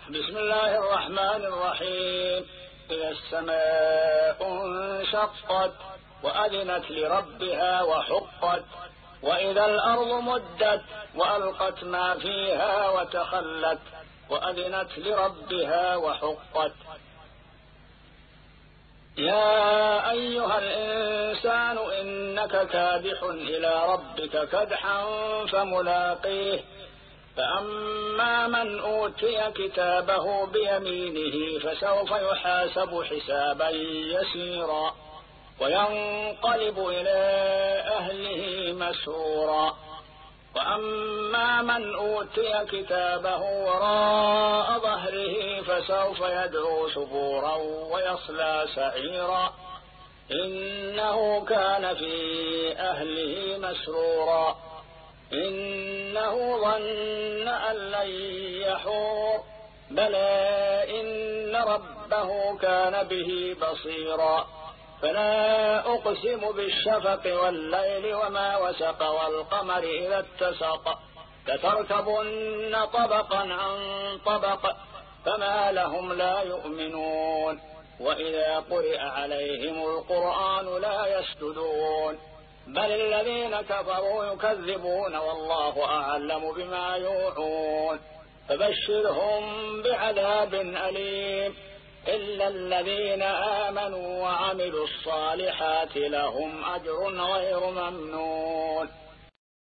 بسم الله الرحمن الرحيم. إذا السماء انشقت وأذنت لربها وحقت وإذا الأرض مدت وألقت ما فيها وتخلت وأذنت لربها وحقت. يا أيها الإنسان إنك كادح إلى ربك كدحا فملاقيه فأما من أوتي كتابه بيمينه فسوف يحاسب حسابا يسيرا وينقلب إلى أهله مسرورا. وأما من أوتي كتابه وراء ظهره فسوف يدعو ثبورا ويصلى سعيرا إنه كان في أهله مسرورا إنه ظن أن لن يحور بلى إن ربه كان به بصيرا. فلا أقسم بالشفق والليل وما وسق والقمر إذا اتسق لتركبن طبقا عن طبق فما لهم لا يؤمنون وإذا قرئ عليهم القرآن لا يسجدون بل الذين كفروا يكذبون والله أعلم بما يوعون فبشرهم بعذاب أليم إلا الذين آمنوا وعملوا الصالحات لهم أجر غير ممنون.